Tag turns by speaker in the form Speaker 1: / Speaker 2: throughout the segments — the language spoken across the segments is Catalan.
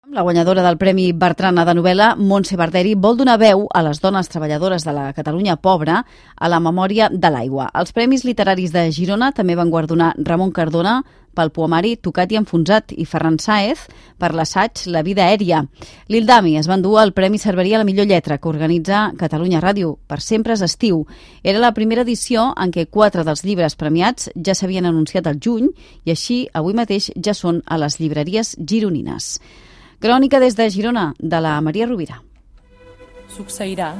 Speaker 1: La guanyadora del Premi Bertrana de novel·la, Montse Barderi, vol donar veu a les dones treballadores de la Catalunya pobra a la memòria de l'aigua. Els Premis Literaris de Girona també van guardonar Ramon Cardona pel poemari Tocat i enfonsat i Ferran Sáez per l'assaig La vida aèria. L'Ildami es va endur el Premi Cerveria a la millor lletra que organitza Catalunya Ràdio. Per sempre és estiu. Era la primera edició en què 4 dels llibres premiats ja s'havien anunciat al juny i així avui mateix ja són a les llibreries gironines. Crònica des de Girona, de la Maria Rovira.
Speaker 2: Succeirà.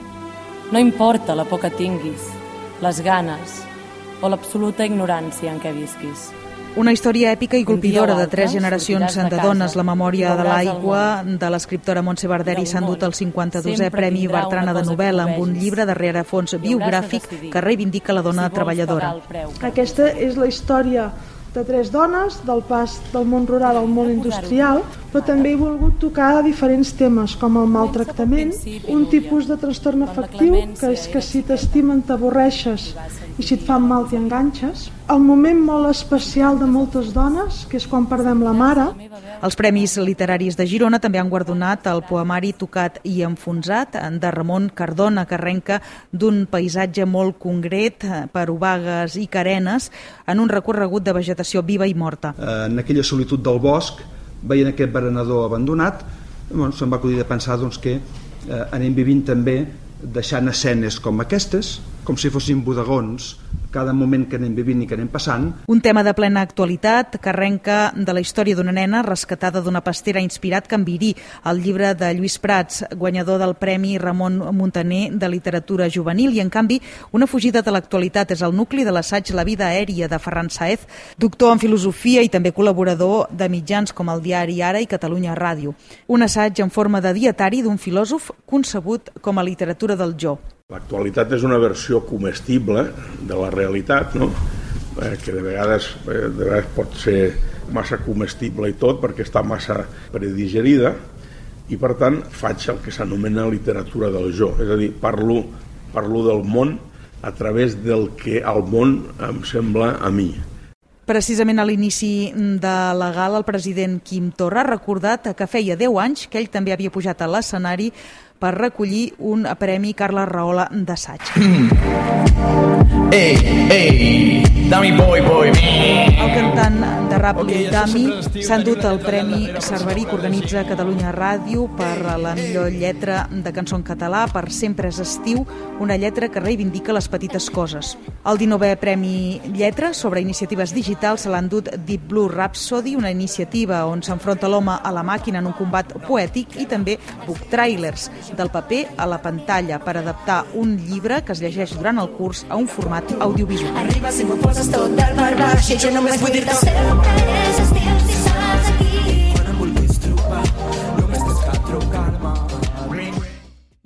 Speaker 2: No importa la por que tinguis, les ganes o l'absoluta ignorància en què visquis.
Speaker 3: Una història èpica i colpidora de 3 generacions de dones. La memòria de l'aigua de l'escriptora Montse Barderi s'ha endut el 52è Premi Bertrana de novel·la amb un llibre de rerefons biogràfic que reivindica la dona treballadora.
Speaker 4: Aquesta és la història de 3 dones, del pas del món rural al món industrial, però també he volgut tocar diferents temes, com el maltractament, un tipus de trastorn afectiu, que és que si t'estimen t'avorreixes i si et fan mal t'hi enganxes, el moment molt especial de moltes dones, que és quan perdem la mare.
Speaker 3: Els Premis Literaris de Girona també han guardonat el poemari Tocat i enfonsat de Ramon Cardona, que arrenca d'un paisatge molt concret per obagues i carenes en un recorregut de vegetació viva i morta.
Speaker 5: En aquella solitud del bosc, veient aquest berenador abandonat, se'm va acudir de pensar que anem vivint també deixant escenes com aquestes, com si fossin bodegons, cada moment que anem vivint i que anem passant.
Speaker 3: Un tema de plena actualitat que arrenca de la història d'una nena rescatada d'una pastera inspirat Can Virí, el llibre de Lluís Prats, guanyador del Premi Ramon Muntaner de Literatura Juvenil, i en canvi una fugida de l'actualitat és el nucli de l'assaig La vida aèria de Ferran Sáez, doctor en filosofia i també col·laborador de mitjans com el diari Ara i Catalunya Ràdio. Un assaig en forma de dietari d'un filòsof concebut com a literatura del jo.
Speaker 6: L'actualitat és una versió comestible de la realitat, no? Que de vegades pot ser massa comestible i tot perquè està massa predigerida, i per tant faig el que s'anomena literatura del jo, és a dir, parlo del món a través del que el món em sembla a mi.
Speaker 3: Precisament a l'inici de la gala, el president Quim Torra ha recordat que feia 10 anys que ell també havia pujat a l'escenari per recollir un premi Carles Rahola d'assaig. El cantant de rap L'Ildami s'ha endut el Premi Cerverí que organitza Catalunya Ràdio per la millor lletra de cançó en català, per Sempre és estiu, una lletra que reivindica les petites coses. El 19è Premi Lletra sobre iniciatives digitals se l'ha endut Deep Blue Rhapsody, una iniciativa on s'enfronta l'home a la màquina en un combat poètic, i també Book Trailers, del paper a la pantalla, per adaptar un llibre que es llegeix durant el curs a un format audiovisual.
Speaker 7: Arriba si m'ho poses tot del per baix i jo només vull dir-te sempre és estiu.